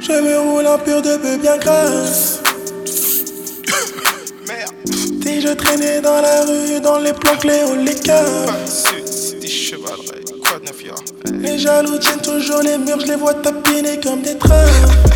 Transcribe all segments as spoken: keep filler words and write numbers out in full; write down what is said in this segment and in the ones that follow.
Je me roule un pur de bœuf bien grasse. Merde. Si je traînais dans la rue, dans les plans clés au l'écart. C'était chevalerie, quoi de neuf y'a? Les jaloux tiennent toujours les murs, je les vois tapiner comme des trains.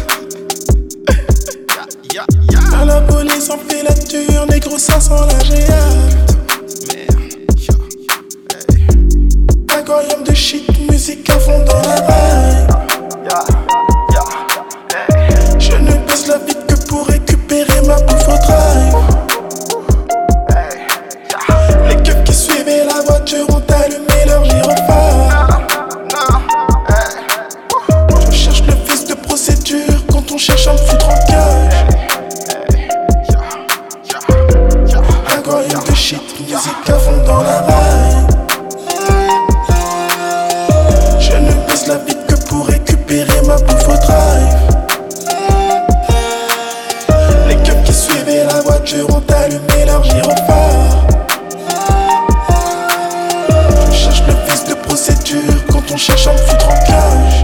Ya, ya, ya. À la police en filature, négro ça sent la G A. Merde, ya, hey. Incroyable de shit, musique à fond dans la raille. Ya, ya, hey. Je ne baisse la vie que pour récupérer ma bouffe au drive. Hey, ya. Les keufs qui suivaient la voiture ont allumé leur gyrophare. Je cherche le fils de procédure, quand on cherche à me foutre en cage. Incroyable de shit, musique à fond dans la raille. Je ne baisse la vie que pour récupérer ma bouffe au drive. Les keufs qui suivaient la voiture ont allumé leur gyrophare. Je cherche le fils de procédure, quand on cherche à me foutre en cage.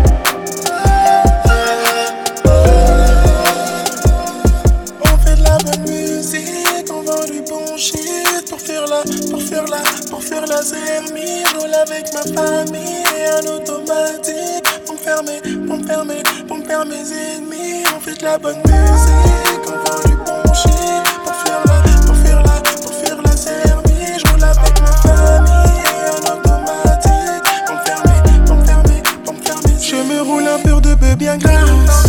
On fait de la bonne musique, on vend du bon shit. Pour faire la, pour faire la, pour faire la zermie, je roule avec ma famille et un automatique. Pour me fermer, pour me fermer, pour me faire mes ennemis. On fait de la bonne musique, on vend du bon shit. Pour faire la, pour faire la, pour faire la zermie, je roule avec ma famille et un automatique. Pour me fermer, pour me fermer, pour me faire mes ennemis. Je me roule un beurre de bœuf bien grasse.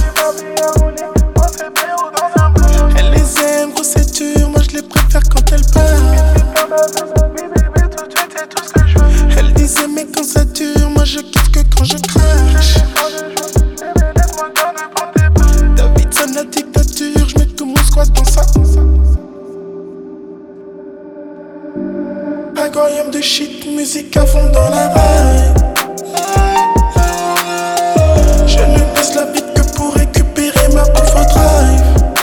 Elle les aime, gros c'est dur, moi je les préfère quand elles parlent. Elle disait mais quand ça dure, moi je kiffe que quand je crache. David sonne la dictature, je mets tout mon squat dans ça. Incroyable de shit, musique à fond dans la raille. Je ne baisse la vie que pour récupérer ma bouffe au drive.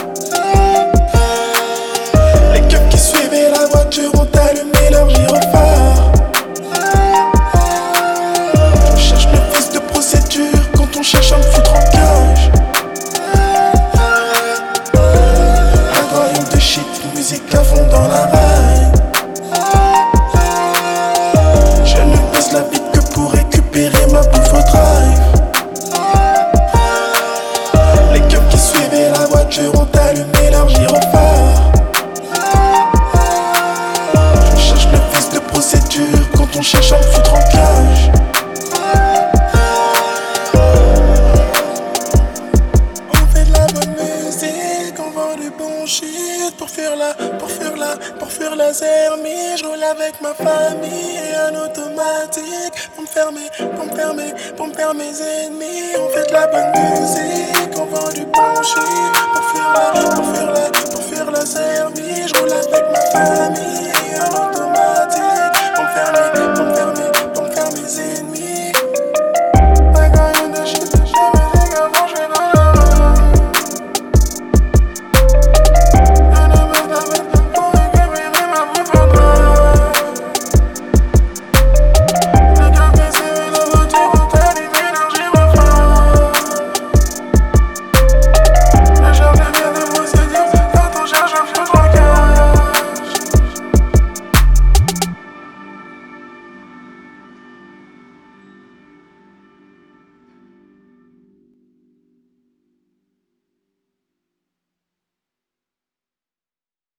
Les keufs qui suivaient la voiture ont allumé leur gyrophare. Je cherche le fils de procédure, quand on cherche à me foutre en cage. Incroyable de shit, musique à fond dans la raille. Je ne baisse la vie que pour récupérer ma bouffe au drive. Les keufs qui suivaient la voiture ont allumé leur gyrophare. Je cherche le fils de procédure, quand on cherche à me foutre en cage. On fait de la bonne musique, on vend du bon shit. Pour faire la, pour faire la, pour faire la zermie, je roule avec ma famille et un automatique. Pour me fermer, pour me fermer, pour me faire mes ennemis. On fait de la bonne musique, on vend du bon shit. Pour faire la, pour faire la, pour faire la zermie, je roule avec ma famille.